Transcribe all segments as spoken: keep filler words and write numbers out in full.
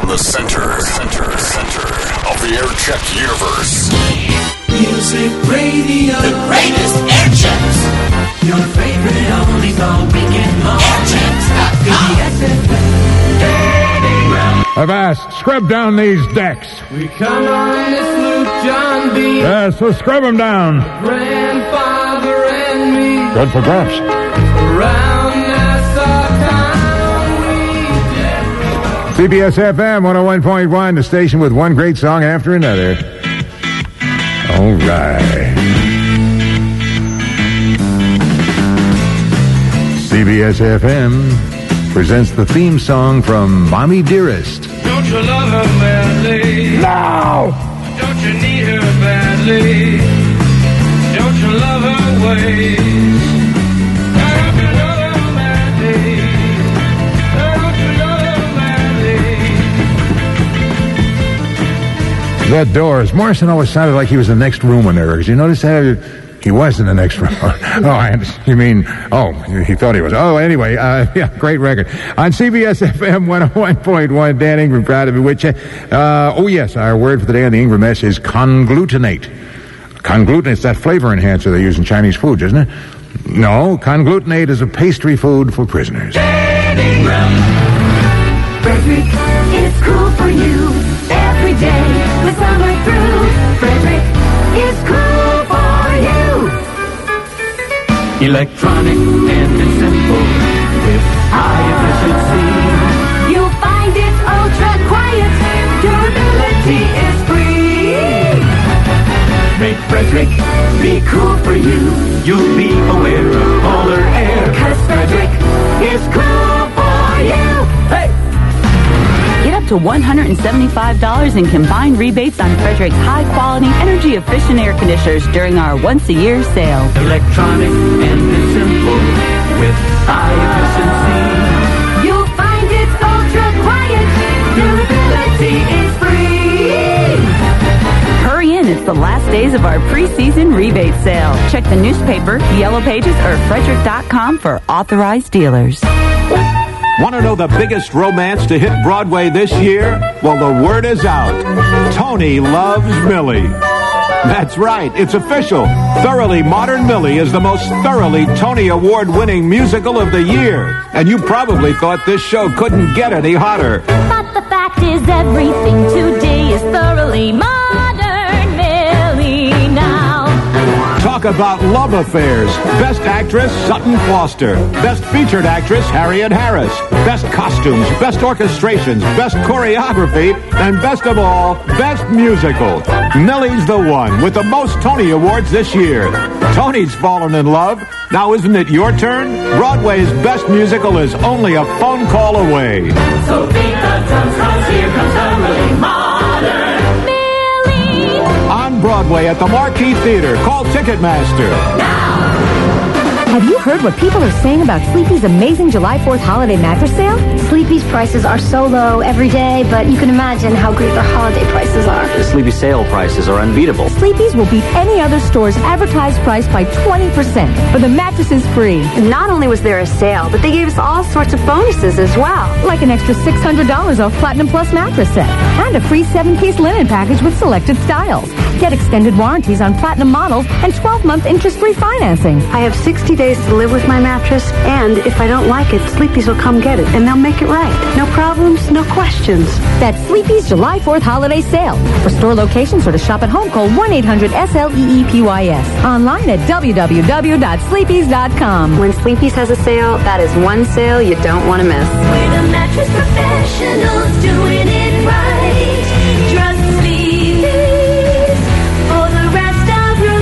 the center, center, center of the air check universe. Music Radio, the greatest air checks. Your favorite oldies all weekend long. air checks dot com. I've asked, scrub down these decks. We come on this Luke John B. Yeah, so scrub them down. Grandfather and me. Good for Gramps. Around Nassau town we C B S F M one oh one point one, the station with one great song after another. All right. C B S F M presents the theme song from Mommy Dearest. Don't you love her badly? No! Don't you need her badly? Don't you love her ways? Don't you love her badly? Don't you love her badly? That Doors. Morrison always sounded like he was the next room when they were. Did you notice that? He was in the next room. Oh, I understand. You mean, oh, he thought he was. Oh, anyway, uh, yeah, great record. On C B S F M one oh one point one, Dan Ingram, proud to be with you. Uh, oh, yes, our word for the day on the Ingram S is conglutinate. Conglutinate is that flavor enhancer they use in Chinese foods, isn't it? No, conglutinate is a pastry food for prisoners. Dan Ingram. Frederick is cool for you every day with summer through. Frederick is cool for you. Electronic and it's simple with high efficiency. You'll find it ultra quiet. Durability is free. Make Frederick be cool for you. You'll be aware of polar air. Cause Frederick is cool for you. Hey! Get up to one hundred seventy-five dollars in combined rebates on Frederick's high-quality, energy-efficient air conditioners during our once-a-year sale. Electronic and it's simple with high efficiency. You'll find it's ultra quiet. Durability is free. Hurry in, it's the last days of our preseason rebate sale. Check the newspaper, Yellow Pages, or Frederick dot com for authorized dealers. Want to know the biggest romance to hit Broadway this year? Well, the word is out. Tony loves Millie. That's right. It's official. Thoroughly Modern Millie is the most thoroughly Tony Award-winning musical of the year. And you probably thought this show couldn't get any hotter. But the fact is everything today is thoroughly modern, Millie, now. Talk about love affairs. Best Actress, Sutton Foster. Best Featured Actress, Harriet Harris. Best Costumes, Best Orchestrations, Best Choreography, and best of all, Best Musical. Millie's the one with the most Tony Awards this year. Tony's fallen in love. Now isn't it your turn? Broadway's Best Musical is only a phone call away. So beat the drums, cause here comes thoroughly modern. On Broadway at the Marquee Theater. Call Ticketmaster. Have you heard what people are saying about Sleepy's amazing July fourth holiday mattress sale? Sleepy's prices are so low every day, but you can imagine how great their holiday prices are. The Sleepy sale prices are unbeatable. Sleepy's will beat any other store's advertised price by twenty percent, but the mattress is free. And not only was there a sale, but they gave us all sorts of bonuses as well. Like an extra six hundred dollars off Platinum Plus mattress set and a free seven-piece linen package with selected styles. Get extended warranties on Platinum models and twelve-month interest-free financing. I have sixty days to live with my mattress, and if I don't like it, Sleepy's will come get it, and they'll make it right. No problems, no questions. That's Sleepy's July fourth holiday sale. For store locations or to shop at home, call one eight hundred S L E E P Y S. Online at w w w dot sleepys dot com. When Sleepy's has a sale, that is one sale you don't want to miss. We're the mattress professionals doing it right. Trust Sleepy's for the rest of your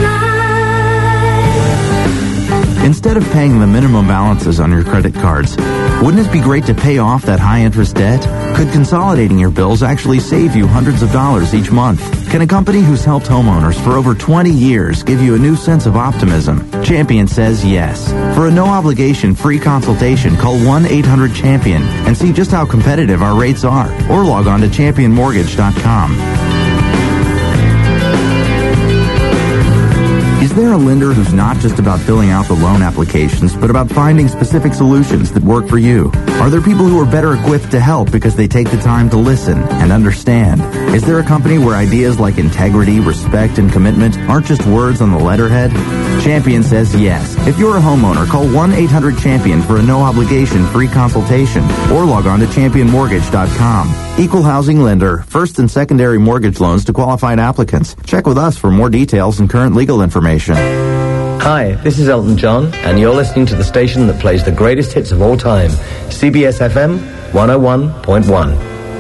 life. Instead of paying the minimum balances on your credit cards, wouldn't it be great to pay off that high-interest debt? Could consolidating your bills actually save you hundreds of dollars each month? Can a company who's helped homeowners for over twenty years give you a new sense of optimism? Champion says yes. For a no-obligation free consultation, call one eight hundred champion and see just how competitive our rates are, or log on to champion mortgage dot com. Is there a lender who's not just about filling out the loan applications, but about finding specific solutions that work for you? Are there people who are better equipped to help because they take the time to listen and understand? Is there a company where ideas like integrity, respect, and commitment aren't just words on the letterhead? Champion says yes. If you're a homeowner, call one eight hundred champion for a no-obligation free consultation or log on to champion mortgage dot com. Equal housing lender. First and secondary mortgage loans to qualified applicants. Check with us for more details and current legal information. Hi, this is Elton John, and you're listening to the station that plays the greatest hits of all time, C B S F M one oh one point one.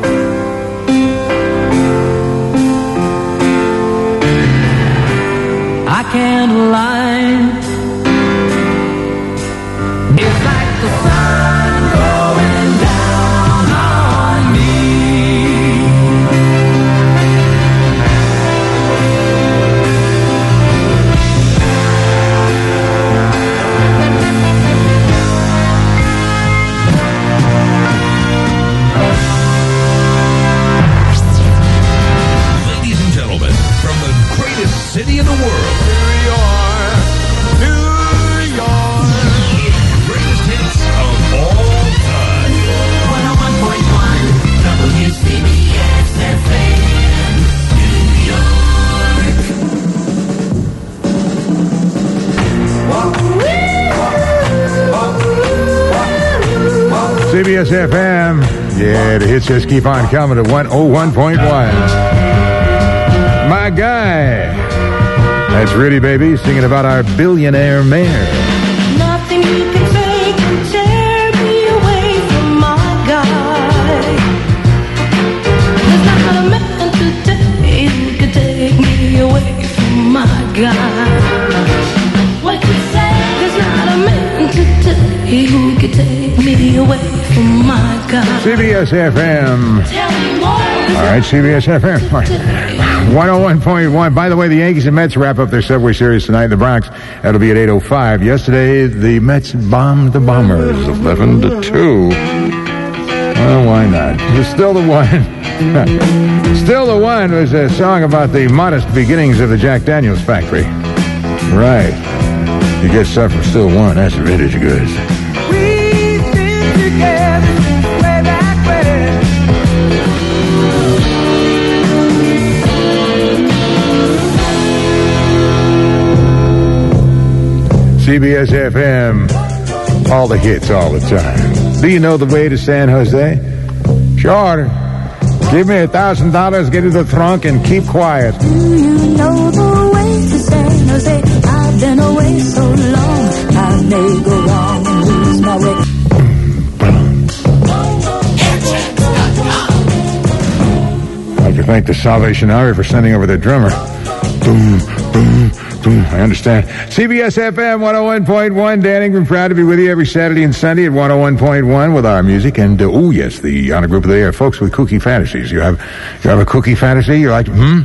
I can't lie. It's like the sun going down on me. Ladies and gentlemen, from the greatest city in the world, C B S F M. Yeah, the hits just keep on coming to one oh one point one. My guy. That's Rudy Baby singing about our billionaire mayor. Nothing you can say can tear me away from my guy. There's not a man today who could take me away from my guy. What you say? There's not a man today who could take me away from my guy. C B S F M. Tell me more. All right, C B S F M. one oh one point one. By the way, the Yankees and Mets wrap up their Subway Series tonight in the Bronx. That'll be at eight oh five. Yesterday, the Mets bombed the Bombers eleven to two. Well, why not? It's still the one. Still the one was a song about the modest beginnings of the Jack Daniels factory. Right. You get stuff from Still One. That's vintage goods. We've been together since way back when. C B S F M, all the hits all the time. Do you know the way to San Jose? Sure. Give me a thousand dollars, get in the trunk, and keep quiet. Do you know the way to San Jose? I've been away so long, I may go wrong and lose my way. I'd like to thank the Salvation Army for sending over their drummer. Boom, boom, boom. I understand. C B S F M one oh one point one. Dan Ingram, proud to be with you every Saturday and Sunday at one oh one point one with our music. And, uh, oh, yes, the honor group of the air. Folks with kooky fantasies. You have you have a kooky fantasy? You're like, hmm?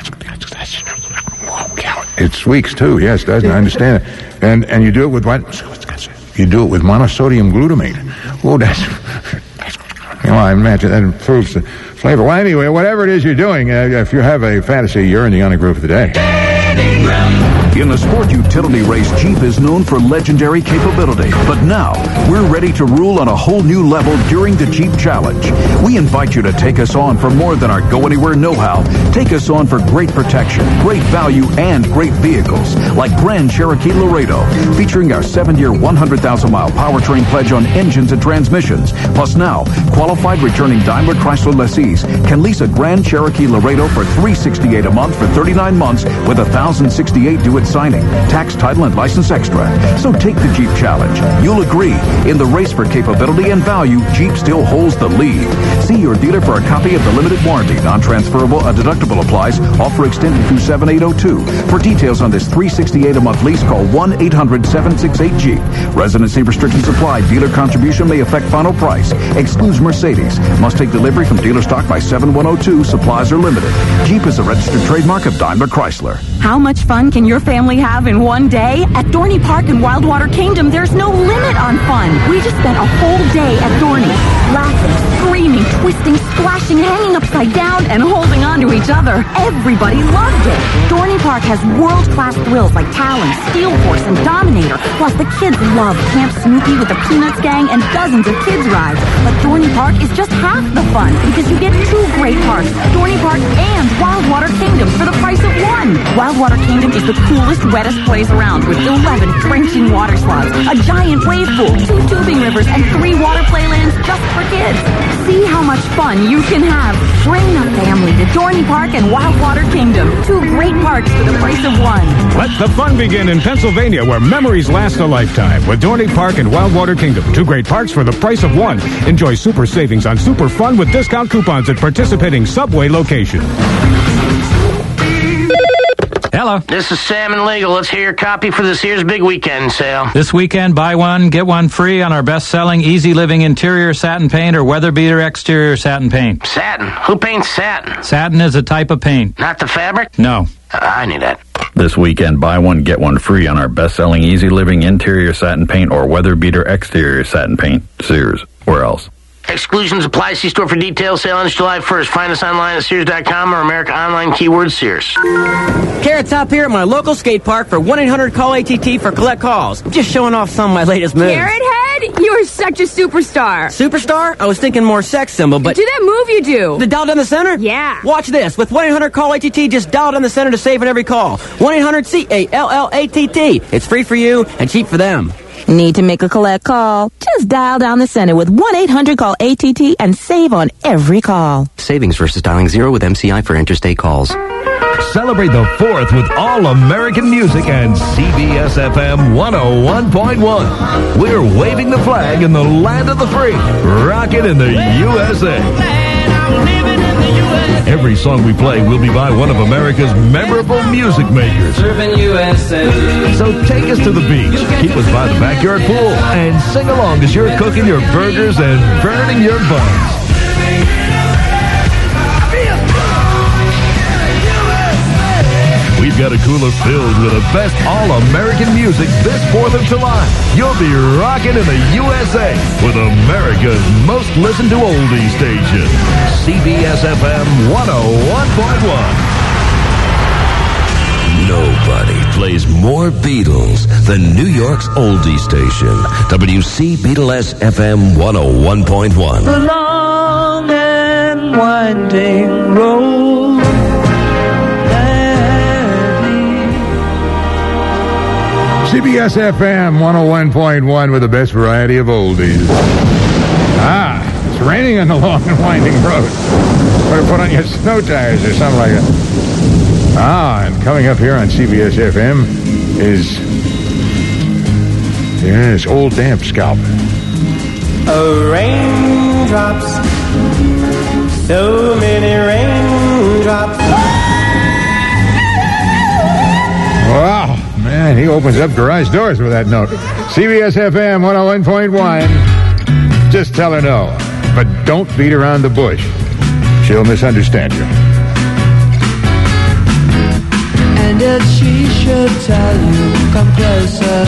It's Weeks, too. Yes, doesn't I understand it. And and you do it with what? You do it with monosodium glutamate. Oh, that's... You know, I imagine that improves the flavor. Well, anyway, whatever it is you're doing, uh, if you have a fantasy, you're in the honor group of the day. In the sport utility race, Jeep is known for legendary capability. But now, we're ready to rule on a whole new level during the Jeep Challenge. We invite you to take us on for more than our go-anywhere know-how. Take us on for great protection, great value, and great vehicles. Like Grand Cherokee Laredo, featuring our seven-year, one hundred thousand mile powertrain pledge on engines and transmissions. Plus now, qualified returning Daimler Chrysler lessees can lease a Grand Cherokee Laredo for three hundred sixty-eight dollars a month for thirty-nine months with one thousand sixty-eight dollars due at signing. Tax, title, and license extra. So take the Jeep Challenge. You'll agree. In the race for capability and value, Jeep still holds the lead. See your dealer for a copy of the limited warranty. Non-transferable, a deductible applies. Offer extended through seven eight oh two. For details on this three hundred sixty-eight dollars a month lease, call one eight hundred seven six eight Jeep. Residency restrictions apply. Dealer contribution may affect final price. Excludes Mercedes. Must take delivery from dealer stock by seven one oh two. Supplies are limited. Jeep is a registered trademark of Daimler Chrysler. How much fun can your family have in one day? At Dorney Park in Wildwater Kingdom, there's no limit on fun. We just spent a whole day at Dorney, laughing, screaming, twisting, splashing, hanging upside down, and holding on to each other. Everybody loved it. Dorney Park has world-class thrills like Talon, Steel Force, and Dominator. Plus, the kids love Camp Snoopy with the Peanuts Gang and dozens of kids' rides. But Dorney Park is just half the fun because you get two great parks, Dorney Park and Wildwater Kingdom, for the price of one. Wildwater Kingdom is the coolest, wettest place around with eleven drenching water slides, a giant wave pool, two tubing rivers, and three water playlands just for kids. See how much fun you can have. Bring the family to Dorney Park and Wildwater Kingdom. Two great parks for the price of one. Let the fun begin in Pennsylvania, where memories last a lifetime. With Dorney Park and Wildwater Kingdom. Two great parks for the price of one. Enjoy super savings on super fun with discount coupons at participating Subway locations. Hello. This is Salmon Legal. Let's hear your copy for this year's big weekend sale. This weekend, buy one, get one free on our best-selling Easy Living interior satin paint or Weather Beater exterior satin paint. Satin? Who paints satin? Satin is a type of paint. Not the fabric? No. Uh, I need that. This weekend, buy one, get one free on our best-selling Easy Living interior satin paint or Weather Beater exterior satin paint. Sears. Where else? Exclusions apply. See store for details. Sale ends July first. Find us online at Sears dot com or America Online keyword Sears. Carrot Top here at my local skate park for one eight hundred call A T T for collect calls. Just showing off some of my latest moves. Carrot Head, you are such a superstar. Superstar? I was thinking more sex symbol, but... Do that move you do. The dial down the center? Yeah. Watch this. With one eight hundred call A T T, just dial down the center to save on every call. one eight hundred C A L L A T T. It's free for you and cheap for them. Need to make a collect call? Just dial down the center with one eight hundred call A T T and save on every call. Savings versus dialing zero with M C I for interstate calls. Celebrate the fourth with all-American music and C B S F M one oh one point one. We're waving the flag in the land of the free, rocking in the U S A. Every song we play will be by one of America's memorable music makers. Serving U S A. So take us to the beach, keep us by the backyard pool, and sing along as you're cooking your burgers and burning your buns. We've got a cooler filled with the best all-American music this fourth of July. You'll be rocking in the U S A with America's most listened to oldie station, C B S F M one oh one point one. Nobody plays more Beatles than New York's oldie station, W C Beatles F M one oh one point one. The long and winding road. C B S F M one oh one point one with the best variety of oldies. Ah, it's raining on the long and winding road. Better put on your snow tires or something like that. Ah, and coming up here on C B S F M is... Yes, Old Damp Scalp. Oh, raindrops, so many raindrops. Wow. Man, he opens up garage doors with that note. C B S F M one oh one point one. Just tell her no. But don't beat around the bush. She'll misunderstand you. And if she should tell you, come closer.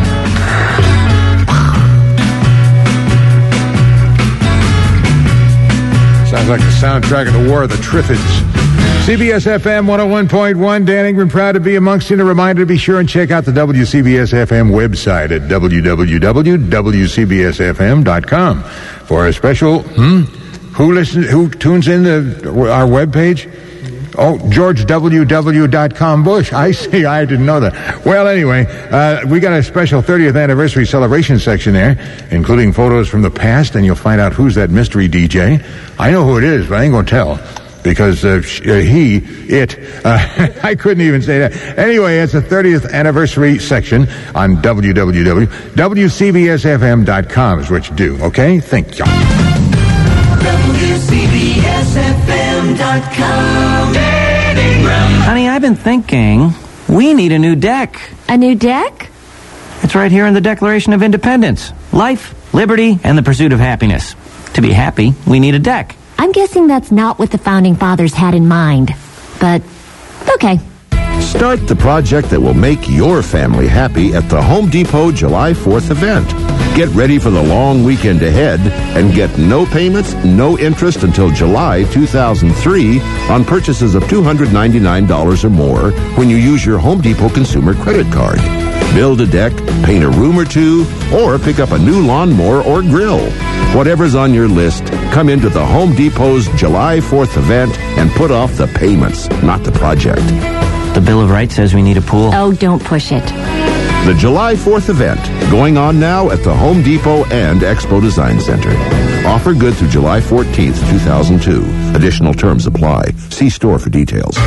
Sounds like the soundtrack of the War of the Triffids. C B S F M one oh one point one. Dan Ingram, proud to be amongst you. And a reminder to be sure and check out the W C B S F M website at w w w dot w c b s f m dot com for a special, hmm? Who listens, who tunes in to our webpage? Oh, George W W dot com Bush. I see. I didn't know that. Well, anyway, uh, we got a special thirtieth anniversary celebration section there, including photos from the past, and you'll find out who's that mystery D J. I know who it is, but I ain't going to tell. Because uh, sh- uh, he, it, uh, I couldn't even say that. Anyway, it's the thirtieth anniversary section on w w w dot w c b s f m dot com is what you do, okay? Thank y'all. w c b s f m dot com. Honey, I've been thinking we need a new deck. A new deck? It's right here in the Declaration of Independence. Life, liberty, and the pursuit of happiness. To be happy, we need a deck. I'm guessing that's not what the Founding Fathers had in mind. But, okay. Start the project that will make your family happy at the Home Depot July fourth event. Get ready for the long weekend ahead and get no payments, no interest until July two thousand three on purchases of two hundred ninety-nine dollars or more when you use your Home Depot consumer credit card. Build a deck, paint a room or two, or pick up a new lawnmower or grill. Whatever's on your list, come into the Home Depot's July fourth event and put off the payments, not the project. The Bill of Rights says we need a pool. Oh, don't push it. The July fourth event, going on now at the Home Depot and Expo Design Center. Offer good through July fourteenth, two thousand two. Additional terms apply. See store for details.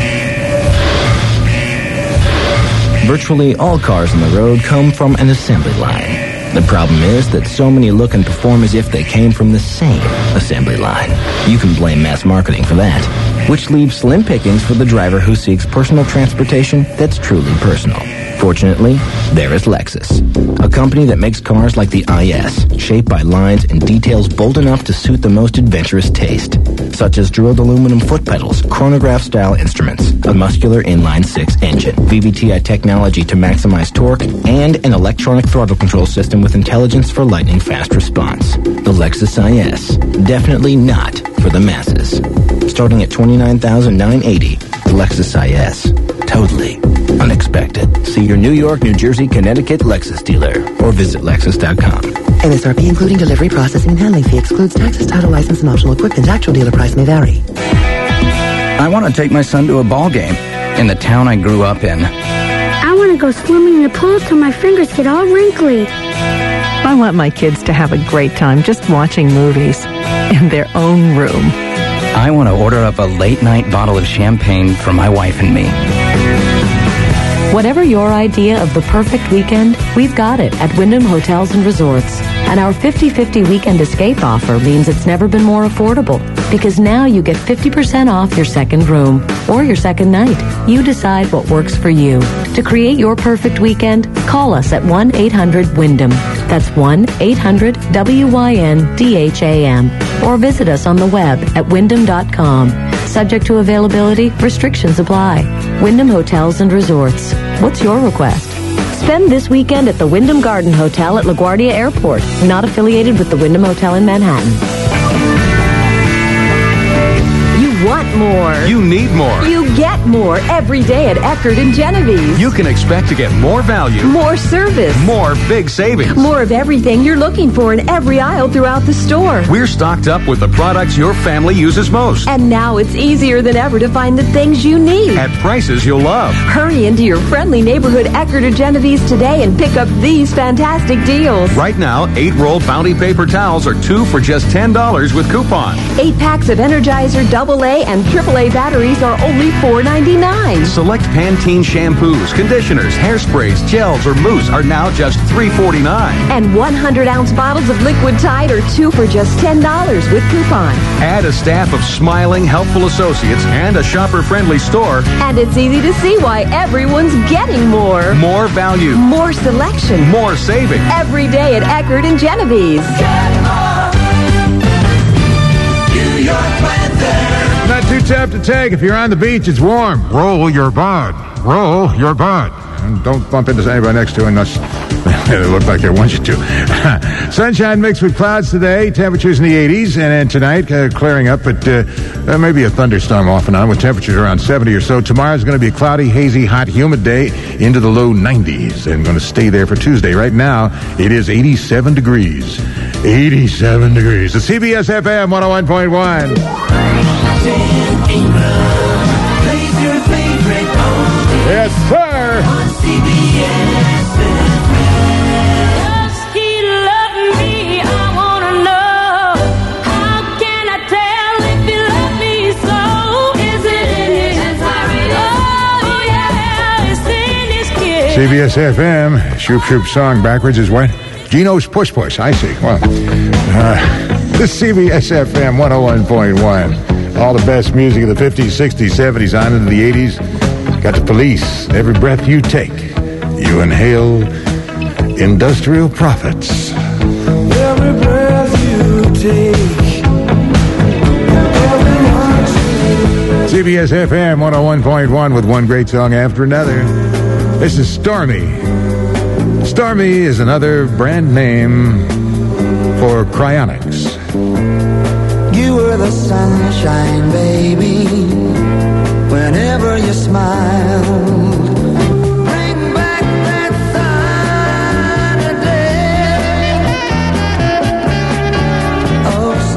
Virtually all cars on the road come from an assembly line. The problem is that so many look and perform as if they came from the same assembly line. You can blame mass marketing for that, which leaves slim pickings for the driver who seeks personal transportation that's truly personal. Fortunately, there is Lexus, a company that makes cars like the I S, shaped by lines and details bold enough to suit the most adventurous taste, such as drilled aluminum foot pedals, chronograph-style instruments, a muscular inline-six engine, V V T I technology to maximize torque, and an electronic throttle control system with intelligence for lightning-fast response. The Lexus I S, definitely not for the masses. Starting at twenty-nine thousand nine hundred eighty dollars, the Lexus I S, totally unexpected. See your New York, New Jersey, Connecticut Lexus dealer or visit Lexus dot com. M S R P including delivery, processing, and handling fee excludes taxes, title, license, and optional equipment. Actual dealer price may vary. I want to take my son to a ball game in the town I grew up in. I want to go swimming in the pool till my fingers get all wrinkly. I want my kids to have a great time just watching movies in their own room. I want to order up a late-night bottle of champagne for my wife and me. Whatever your idea of the perfect weekend, we've got it at Wyndham Hotels and Resorts. And our fifty-fifty weekend escape offer means it's never been more affordable, because now you get fifty percent off your second room or your second night. You decide what works for you. To create your perfect weekend, call us at one eight hundred wyndham. That's one eight hundred W Y N D H A M. Or visit us on the web at wyndham dot com. Subject to availability, restrictions apply. Wyndham Hotels and Resorts. What's your request? Spend this weekend at the Wyndham Garden Hotel at LaGuardia Airport, not affiliated with the Wyndham Hotel in Manhattan. You want more. You need more. You get more every day at Eckerd and Genovese. You can expect to get more value, More service. more big savings. More of everything you're looking for in every aisle throughout the store. We're stocked up with the products your family uses most And now it's easier than ever to find the things you need. at prices you'll love. Hurry into your friendly neighborhood Eckerd or Genovese today and pick up these fantastic deals. Right now, eight roll Bounty paper towels are two for just ten dollars with coupon. Eight packs of Energizer double A and triple A batteries are only four ninety-nine. Select Pantene shampoos, conditioners, hairsprays, gels, or mousse are now just three forty-nine. And one hundred ounce bottles of liquid Tide are two for just ten dollars with coupon. Add a staff of smiling, helpful associates and a shopper-friendly store. And it's easy to see why everyone's getting more. More value. More selection. More saving. Every day at Eckerd and Genovese. New York weather. Not too tough to take. If you're on the beach, it's warm. Roll your boat. Roll your boat. And don't bump into anybody next to you unless they look like they want you to. Sunshine mixed with clouds today. Temperatures in the eighties. And then tonight, uh, clearing up, but uh, uh, maybe a thunderstorm off and on with temperatures around seventy or so. Tomorrow's going to be a cloudy, hazy, hot, humid day into the low nineties. And going to stay there for Tuesday. Right now, it is eighty-seven degrees. eighty-seven degrees. The C B S F M one oh one point one. Yes, sir. On C B S Does he love me? I wanna know. How can I tell if he loves me so? Is it in his eyes? Oh yeah, it's in his kiss. C B S F M, Shoop Shoop song backwards is what? Gino's Push Push, I see. Well, uh, this is C B S F M one oh one point one. All the best music of the fifties, sixties, seventies, on into the eighties. Got the Police. Every breath you take, you inhale industrial profits. Every breath you take, every heart you C B S F M one oh one point one with one great song after another. This is Stormy. Stormy is another brand name for cryonics. You were the sunshine, baby, whenever you smiled. Bring back that sunny day. Oh,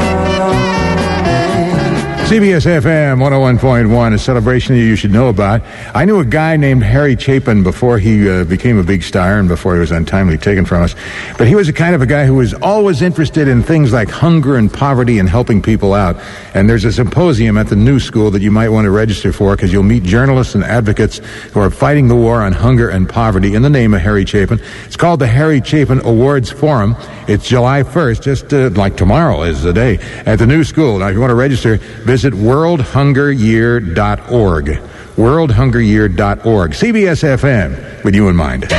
Stormy. C B S F M one oh one point one, a celebration that you should know about. I knew a guy named Harry Chapin before he uh, became a big star and before he was untimely taken from us. But he was the kind of a guy who was always interested in things like hunger and poverty and helping people out. And there's a symposium at the New School that you might want to register for because you'll meet journalists and advocates who are fighting the war on hunger and poverty in the name of Harry Chapin. It's called the Harry Chapin Awards Forum. It's July first, just uh, like tomorrow is the day, at the New School. Now, if you want to register, visit world hunger year dot org. world hunger year dot org. C B S F M, with you in mind.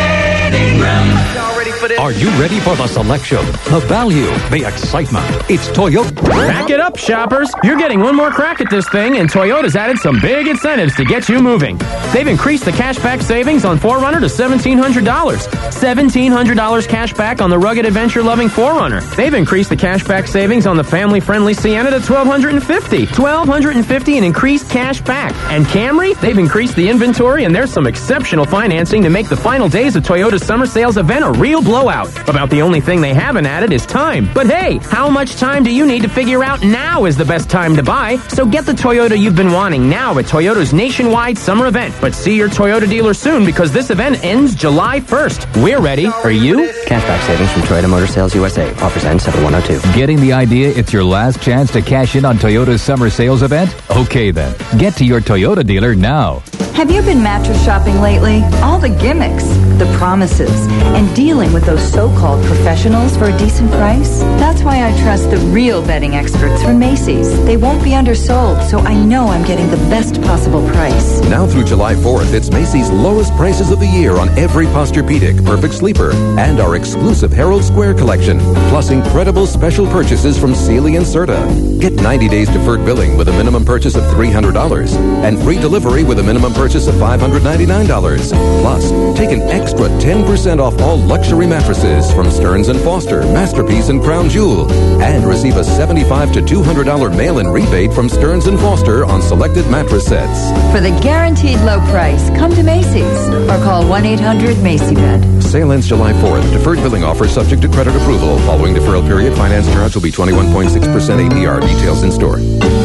Are you ready for the selection, the value, the excitement? It's Toyota. Back it up, shoppers. You're getting one more crack at this thing, and Toyota's added some big incentives to get you moving. They've increased the cashback savings on four runner to seventeen hundred dollars. seventeen hundred dollars cash back on the rugged adventure-loving four runner. They've increased the cashback savings on the family-friendly Sienna to twelve fifty. twelve fifty in increased cash back. And Camry, they've increased the inventory, and there's some exceptional financing to make the final days of Toyota's summer sales event a real blowout. About the only thing they haven't added is time. But hey, how much time do you need to figure out now is the best time to buy? So get the Toyota you've been wanting now at Toyota's nationwide summer event. But see your Toyota dealer soon because this event ends July first. We're ready. Are you? Cashback savings from Toyota Motor Sales U S A. Offers end seven one oh two. Getting the idea it's your last chance to cash in on Toyota's summer sales event? Okay then, get to your Toyota dealer now. Have you been mattress shopping lately? All the gimmicks, the promises, and dealing with those so-called professionals for a decent price? That's why I trust the real bedding experts from Macy's. They won't be undersold, so I know I'm getting the best possible price. Now through July fourth, it's Macy's lowest prices of the year on every Posturepedic, Perfect Sleeper, and our exclusive Herald Square collection, plus incredible special purchases from Sealy and Serta. Get ninety days deferred billing with a minimum purchase of three hundred dollars and free delivery with a minimum purchase of five hundred ninety-nine dollars. Plus, take an extra ten percent off all luxury mattresses from Stearns and Foster, Masterpiece, and Crown Jewel, and receive a seventy-five to two hundred dollars mail-in rebate from Stearns and Foster on selected mattress sets. For the guaranteed low price, come to Macy's or call one eight hundred Macy Bed. Sale ends July fourth. Deferred billing offer subject to credit approval. Following deferral period, finance charge will be twenty-one point six percent A P R. Details in store.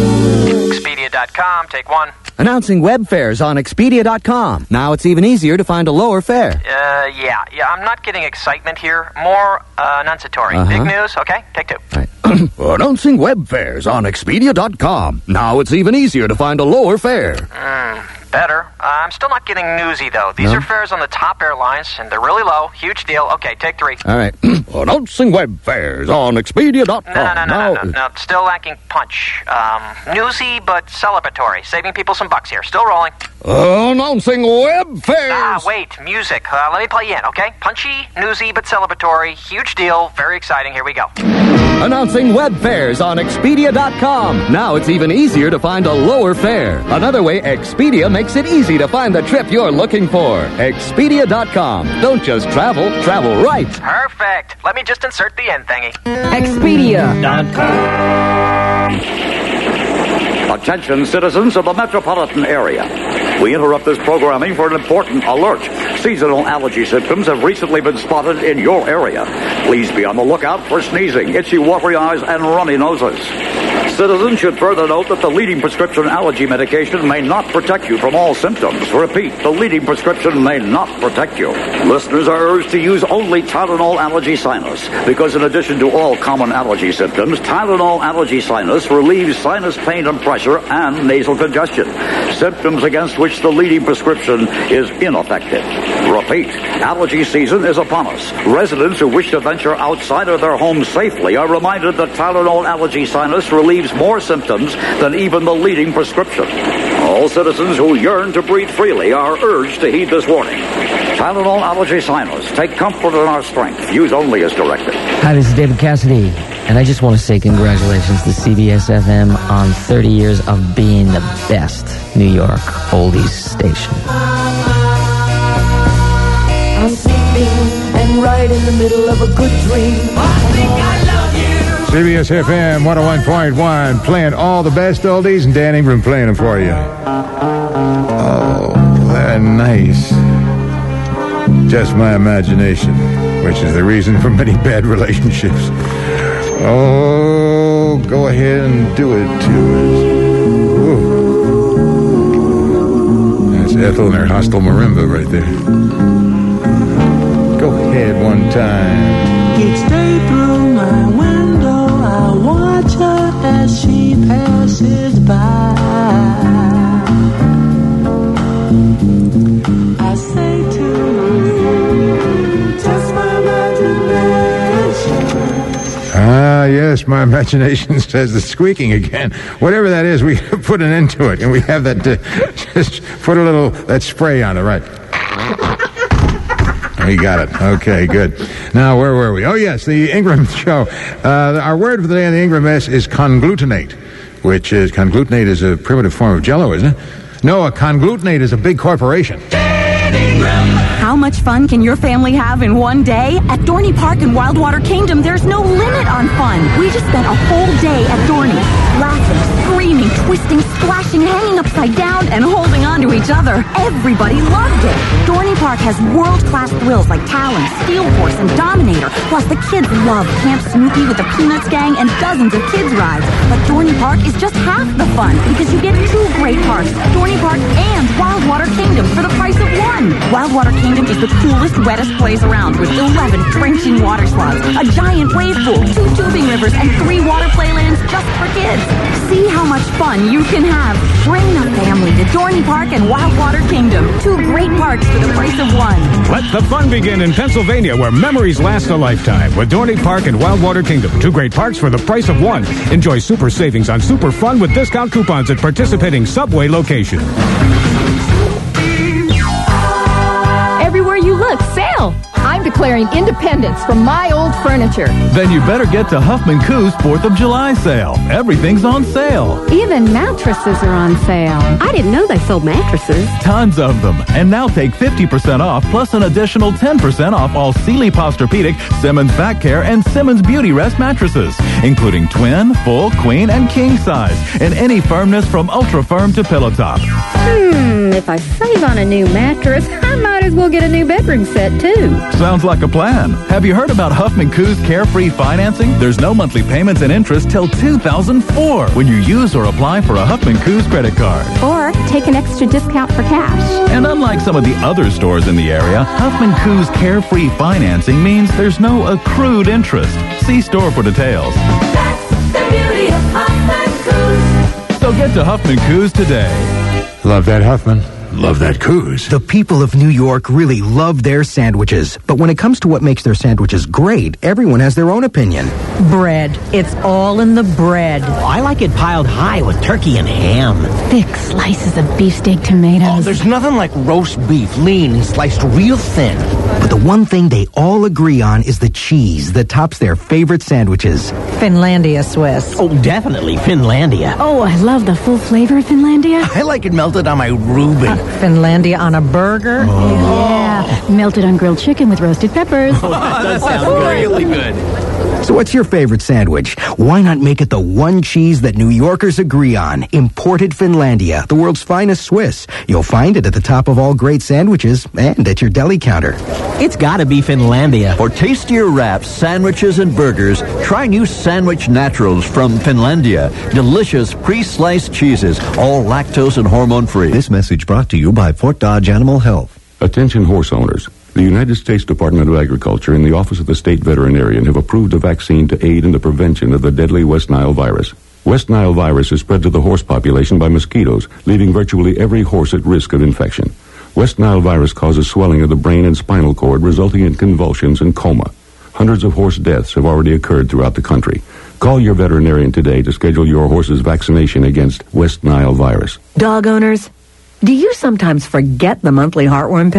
Expedia dot com, take one. Announcing web fares on Expedia dot com. Now it's even easier to find a lower fare. Uh, yeah, yeah, I'm not getting excitement here. More uh, enunciatory. Uh-huh. Big news, okay? Take two. Right. Announcing web fares on Expedia dot com. Now it's even easier to find a lower fare. Mm, better. Uh, I'm still not getting newsy, though. These No? are fares on the top airlines, and they're really low. Huge deal. Okay, take three. All right. Announcing web fares on Expedia dot com. No, no, no, now, no, no, no. Still lacking punch. Um, newsy, but celebratory. Saving people some bucks here. Still rolling. Announcing web fares. Ah, wait. Music. Uh, let me play you in, okay? Punchy, newsy, but celebratory. Huge deal. Very exciting. Here we go. Announcing web fares on Expedia dot com. Now it's even easier to find a lower fare. Another way, Expedia makes it easy to find the trip you're looking for. Expedia dot com. Don't just travel, travel right. Perfect. Let me just insert the end thingy. Expedia dot com. Attention citizens of the metropolitan area. We interrupt this programming for an important alert. Seasonal allergy symptoms have recently been spotted in your area. Please be on the lookout for sneezing, itchy, watery eyes, and runny noses. Citizens should further note that the leading prescription allergy medication may not protect you from all symptoms. Repeat, the leading prescription may not protect you. Listeners are urged to use only Tylenol Allergy Sinus, because in addition to all common allergy symptoms, Tylenol Allergy Sinus relieves sinus pain and pressure and nasal congestion, symptoms against which the leading prescription is ineffective. Repeat, allergy season is upon us. Residents who wish to venture outside of their homes safely are reminded that Tylenol Allergy Sinus relieves more symptoms than even the leading prescription. All citizens who yearn to breathe freely are urged to heed this warning. Tylenol Allergy Sinus. Take comfort in our strength. Use only as directed. Hi, this is David Cassidy. And I just want to say congratulations to C B S F M on thirty years of being the best New York oldies station. I'm sleeping and right in the middle of a good dream. I think I love you. C B S F M one oh one point one, playing all the best oldies, and Dan Ingram playing them for you. Oh, they're nice. Just my imagination, which is the reason for many bad relationships. Oh, go ahead and do it to us. Ooh. That's Ethel and her hostile marimba right there. Go ahead one time. Each day through my window, I watch her as she passes by. I say to myself, just my imagination. Ah, yes, my imagination says the squeaking again. Whatever that is, we put an end to it, and we have that, uh, just put a little, that spray on it, right? We got it. Okay, good. Now, where were we? Oh, yes, the Ingram Show. Uh, our word for the day on the Ingram Mess is conglutinate, which is, conglutinate is a primitive form of Jell-O, isn't it? No, a conglutinate is a big corporation. How much fun can your family have in one day? At Dorney Park in Wildwater Kingdom, there's no limit on fun. We just spent a whole day at Dorney, laughing, screaming, twisting, splashing, hanging upside down, and holding on to each other. Everybody loved it. Dorney Park has world-class thrills like Talon, Steel Force, and Dominator. Plus, the kids love Camp Snoopy with the Peanuts Gang and dozens of kids' rides. But Dorney Park is just half the fun because you get two great parks, Dorney Park and Wildwater Kingdom, for the price of one. Wildwater Kingdom is the coolest, wettest place around with eleven drenching water slides, a giant wave pool, two tubing rivers, and three water playlands just for kids. See how much fun you can have. Bring the family to Dorney Park and Wildwater Kingdom. Two great parks for the price of one. Let the fun begin in Pennsylvania, where memories last a lifetime. With Dorney Park and Wildwater Kingdom. Two great parks for the price of one. Enjoy super savings on super fun with discount coupons at participating Subway locations. Everywhere you look, sale! I'm declaring independence from my old furniture. Then you better get to Huffman Coo's fourth of July sale. Everything's on sale. Even mattresses are on sale. I didn't know they sold mattresses. Tons of them. And now take fifty percent off plus an additional ten percent off all Sealy Posturepedic, Simmons Back Care, and Simmons Beauty Rest mattresses, including twin, full, queen, and king size, and any firmness from ultra firm to pillow top. Hmm, if I save on a new mattress, I might as well get a new bedroom set too. Sounds like a plan. Have you heard about Huffman Coo's Carefree Financing? There's no monthly payments and interest till two thousand four when you use or apply for a Huffman Coo's credit card. Or take an extra discount for cash. And unlike some of the other stores in the area, Huffman Coo's Carefree Financing means there's no accrued interest. See store for details. That's the beauty of Huffman Coo's. So get to Huffman Coo's today. Love that Huffman. Love that Coos. The people of New York really love their sandwiches. But when it comes to what makes their sandwiches great, everyone has their own opinion. Bread. It's all in the bread. I like it piled high with turkey and ham. Thick slices of beefsteak tomatoes. Oh, there's nothing like roast beef, lean and sliced real thin. But the one thing they all agree on is the cheese that tops their favorite sandwiches. Finlandia Swiss. Oh, definitely Finlandia. Oh, I love the full flavor of Finlandia. I like it melted on my Reuben. Finlandia on a burger? Oh. Yeah, melted on grilled chicken with roasted peppers. Oh, that sounds really good. So what's your favorite sandwich? Why not make it the one cheese that New Yorkers agree on? Imported Finlandia, the world's finest Swiss. You'll find it at the top of all great sandwiches and at your deli counter. It's gotta be Finlandia. For tastier wraps, sandwiches, and burgers, try new Sandwich Naturals from Finlandia. Delicious pre-sliced cheeses, all lactose and hormone-free. This message brought to you by Fort Dodge Animal Health. Attention horse owners. The United States Department of Agriculture and the Office of the State Veterinarian have approved a vaccine to aid in the prevention of the deadly West Nile virus. West Nile virus is spread to the horse population by mosquitoes, leaving virtually every horse at risk of infection. West Nile virus causes swelling of the brain and spinal cord, resulting in convulsions and coma. Hundreds of horse deaths have already occurred throughout the country. Call your veterinarian today to schedule your horse's vaccination against West Nile virus. Dog owners, do you sometimes forget the monthly heartworm pill?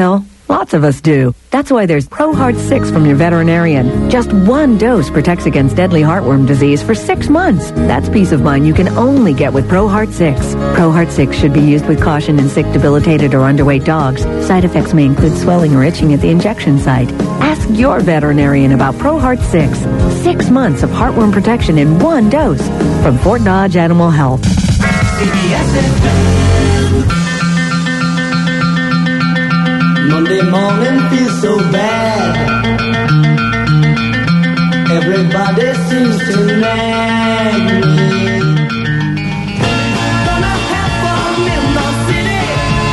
Lots of us do. That's why there's ProHeart six from your veterinarian. Just one dose protects against deadly heartworm disease for six months. That's peace of mind you can only get with ProHeart six. ProHeart six should be used with caution in sick, debilitated, or underweight dogs. Side effects may include swelling or itching at the injection site. Ask your veterinarian about ProHeart six. Six months of heartworm protection in one dose from Fort Dodge Animal Health. Monday morning feels so bad. Everybody seems to nag me. Gonna have fun in the city.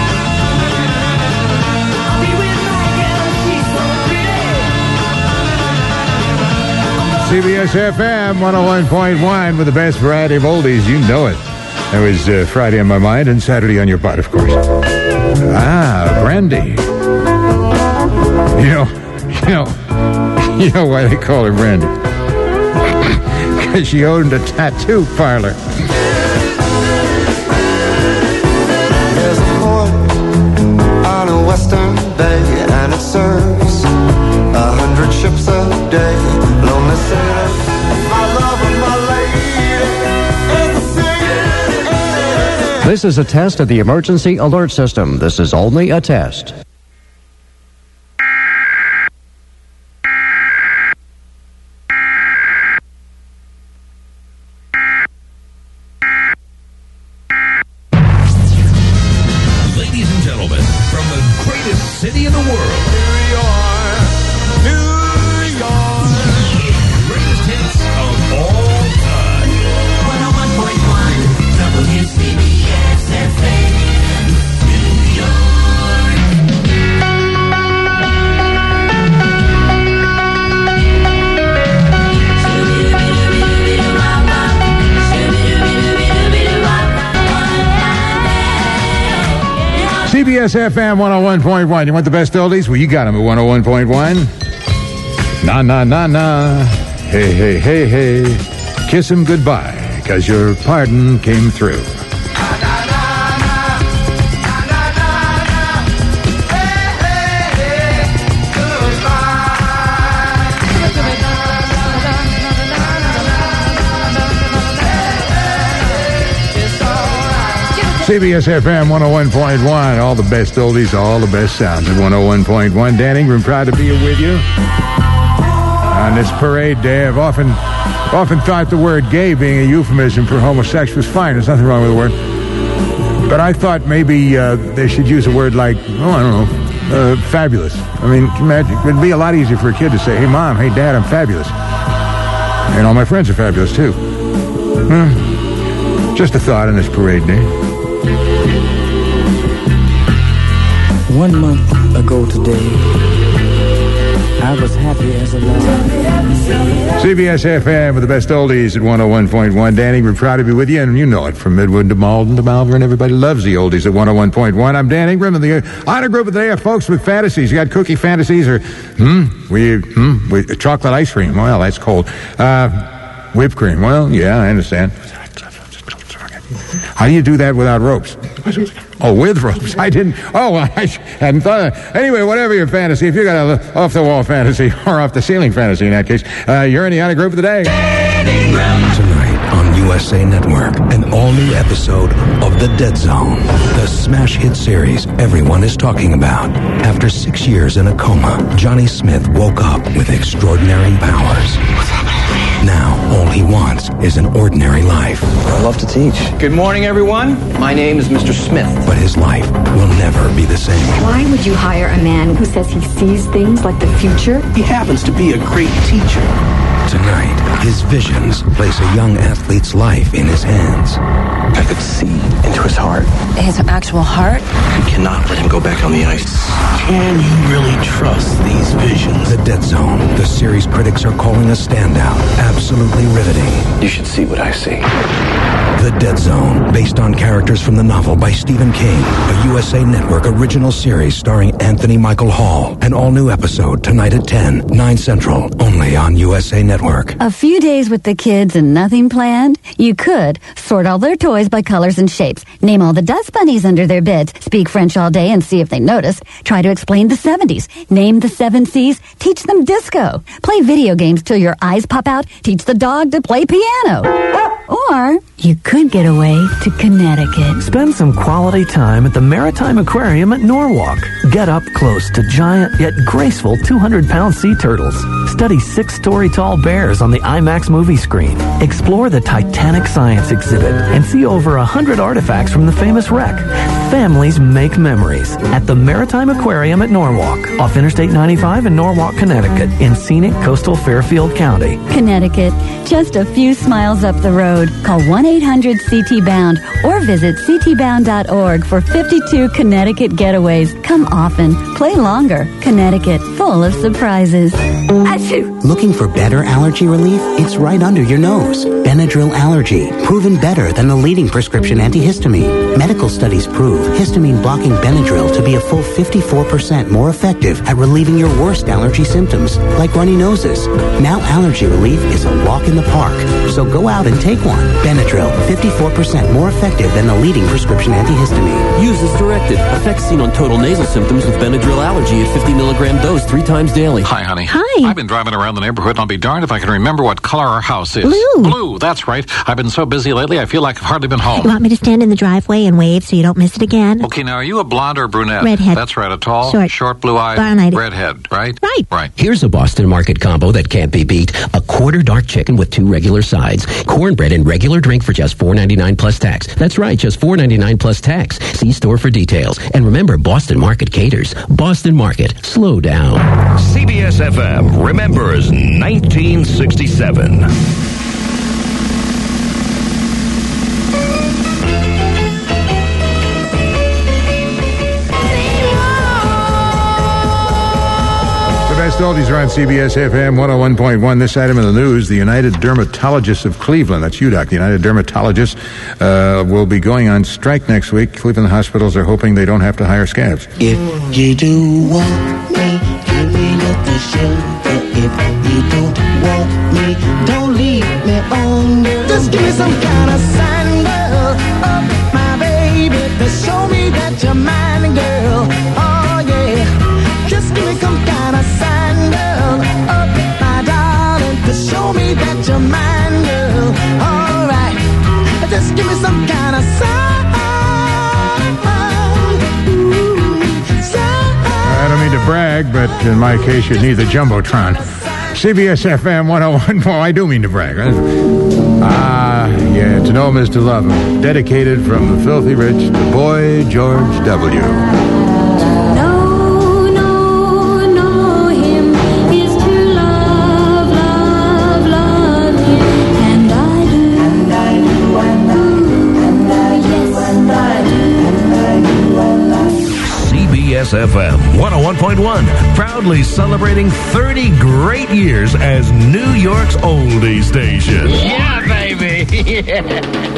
I'll be with my girl, she's so pretty. C B S F M one oh one point one with the best variety of oldies. You know it. That was uh, Friday on my mind and Saturday on your butt, of course. Ah, Brandy. You know, you know, you know why they call her Brandy? Because she owned a tattoo parlor. There's a port on a western bay, and it serves a hundred ships a day. Lonely sailors, my love and my lady is the sea. This is a test of the emergency alert system. This is only a test. C B S F M one oh one point one. You want the best oldies? Well, you got them at one oh one point one. Nah, nah, nah, nah. Hey, hey, hey, hey. Kiss him goodbye, because your pardon came through. C B S F M one oh one point one, all the best oldies, all the best sounds at one oh one point one. Dan Ingram, proud to be here with you on this parade day. I've often often thought the word gay being a euphemism for homosexual was fine. There's nothing wrong with the word. But I thought maybe uh, they should use a word like, oh, I don't know, uh, fabulous. I mean, imagine, it would be a lot easier for a kid to say, hey, Mom, hey, Dad, I'm fabulous. And all my friends are fabulous, too. Hmm. Just a thought on this parade day. One month ago today, I was happy as a lark. C B S F M with the best oldies at one oh one point one. Danny, we're proud to be with you, and you know it, from Midwood to Malden to Malvern. Everybody loves the oldies at one oh one point one. I'm Dan Ingram, and the honor group of the day are folks with fantasies. You got cookie fantasies, or, hmm, we, hmm, we, chocolate ice cream. Well, that's cold. Uh, whipped cream. Well, yeah, I understand. How do you do that without ropes? Oh, with ropes. I didn't. Oh, I hadn't thought of that. Anyway, whatever your fantasy, if you got a off-the-wall fantasy or off-the-ceiling fantasy in that case, uh, you're in the honor group of the day. Tonight on U S A Network, an all-new episode of The Dead Zone, the smash hit series everyone is talking about. After six years in a coma, Johnny Smith woke up with extraordinary powers. What's happening? Now, all he wants is an ordinary life. I love to teach. Good morning, everyone. My name is Mister Smith. But his life will never be the same. Why would you hire a man who says he sees things like the future? He happens to be a great teacher. Tonight, his visions place a young athlete's life in his hands. I could see into his heart. His actual heart? We cannot let him go back on the ice. Can he really trust these visions? The Dead Zone, the series critics are calling a standout. Absolutely riveting. You should see what I see. The Dead Zone, based on characters from the novel by Stephen King. A U S A Network original series starring Anthony Michael Hall. An all-new episode tonight at ten, nine Central, only on U S A Network. A few days with the kids and nothing planned? You could sort all their toys by colors and shapes, name all the dust bunnies under their beds, speak French all day and see if they notice, try to explain the seventies, name the seven C's, teach them disco, play video games till your eyes pop out, teach the dog to play piano. Or you could get away to Connecticut. Spend some quality time at the Maritime Aquarium at Norwalk. Get up close to giant yet graceful two hundred pound sea turtles. Study six-story tall bears on the IMAX movie screen. Explore the Titanic Science exhibit and see over one hundred artifacts from the famous wreck. Families make memories at the Maritime Aquarium at Norwalk, off Interstate ninety-five in Norwalk, Connecticut, in scenic coastal Fairfield County. Connecticut, just a few smiles up the road. Call one eight hundred C T bound or visit c t bound dot org for fifty-two Connecticut getaways. Come often, play longer. Connecticut, full of surprises. Achoo! Looking for better allergy relief? It's right under your nose. Benadryl Allergy, proven better than the leading prescription antihistamine. Medical studies prove histamine-blocking Benadryl to be a full fifty-four percent more effective at relieving your worst allergy symptoms, like runny noses. Now allergy relief is a walk in the park, so go out and take one. Benadryl, fifty-four percent more effective than the leading prescription antihistamine. Use as directed. Effects seen on total nasal symptoms with Benadryl Allergy at fifty milligram dose three times daily. Hi, honey. Hi. I've been driving around the neighborhood, and I'll be darned if I can remember what color our house is. Blue. Blue, that's right. I've been so busy lately, I feel like I've hardly been home. You want me to stand in the driveway and wave so you don't miss it again? Okay, now, are you a blonde or a brunette? Redhead. That's right, a tall, Short. short blue-eyed, Brown-eyed. redhead, right? Right. Right. Here's a Boston Market combo that can't be beat. A quarter dark chicken with two regular sides. Cornbread and regular drink for just four ninety-nine plus tax. That's right, just four ninety-nine plus tax. See store for details. And remember, Boston Market caters. Boston Market. Slow down. C B S F M remembers nineteen sixty-seven. Best oldies are on C B S F M one oh one point one. This item in the news, the United Dermatologists of Cleveland, that's U D O C, the United Dermatologists, uh, will be going on strike next week. Cleveland hospitals are hoping they don't have to hire scabs. If you do want me, give me the sugar. If you don't want me, don't leave me on. Just give me some kind of sign, girl. Oh, my baby, to show me that you're mine, girl. Oh, yeah. Just give me some kind of sign, girl. Oh, my darling, to show me that you're mine, girl. All right. Just give me some kind of sign. I don't mean to brag, but in my case, you'd need the Jumbotron. C B S F M one oh one. Well, I do mean to brag. Ah, yeah, to know him is to love him. Dedicated from the filthy rich to Boy George W. C B S F M one oh one point one, proudly celebrating thirty great years as New York's oldie station. Yeah, baby. Yeah.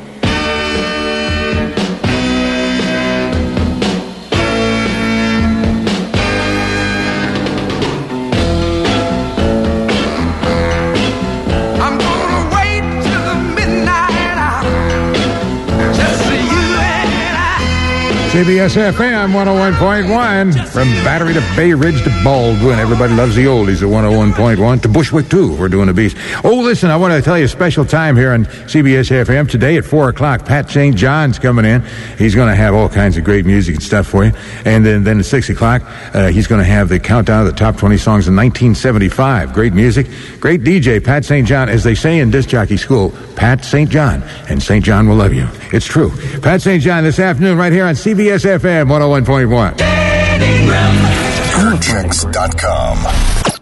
C B S F M one oh one point one. From Battery to Bay Ridge to Baldwin. Everybody loves the oldies at one oh one point one. To Bushwick, too. We're doing a beast. Oh, listen, I want to tell you a special time here on C B S F M. Today at four o'clock, Pat Saint John's coming in. He's going to have all kinds of great music and stuff for you. And then, then at six o'clock, uh, he's going to have the countdown of the top twenty songs in nineteen seventy-five. Great music. Great D J, Pat Saint John. As they say in disc jockey school, Pat Saint John. And Saint John will love you. It's true. Pat Saint John this afternoon right here on C B S F M one oh one point one. Fairtricks dot com.